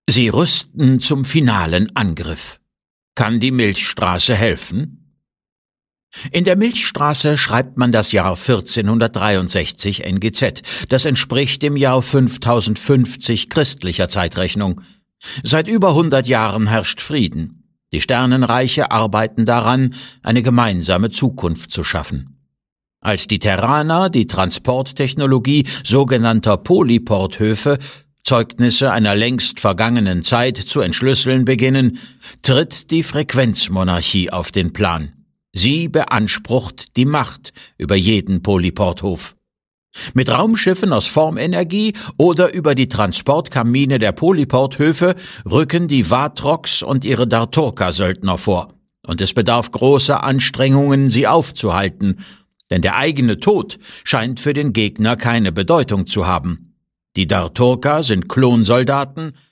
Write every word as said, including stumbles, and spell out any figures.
Sie rüsten zum finalen Angriff. Kann die Milchstraße helfen? In der Milchstraße schreibt man das Jahr vierzehnhundertdreiundsechzig N G Z. Das entspricht dem Jahr fünftausendfünfzig christlicher Zeitrechnung. Seit über hundert Jahren herrscht Frieden. Die Sternenreiche arbeiten daran, eine gemeinsame Zukunft zu schaffen. Als die Terraner die Transporttechnologie sogenannter Polyporthöfe, Zeugnisse einer längst vergangenen Zeit, zu entschlüsseln beginnen, tritt die Frequenzmonarchie auf den Plan. Sie beansprucht die Macht über jeden Polyporthof. Mit Raumschiffen aus Formenergie oder über die Transportkamine der Polyporthöfe rücken die Vatrox und ihre Darturka-Söldner vor. Und es bedarf großer Anstrengungen, sie aufzuhalten, denn der eigene Tod scheint für den Gegner keine Bedeutung zu haben. Die Darturka sind Klonsoldaten,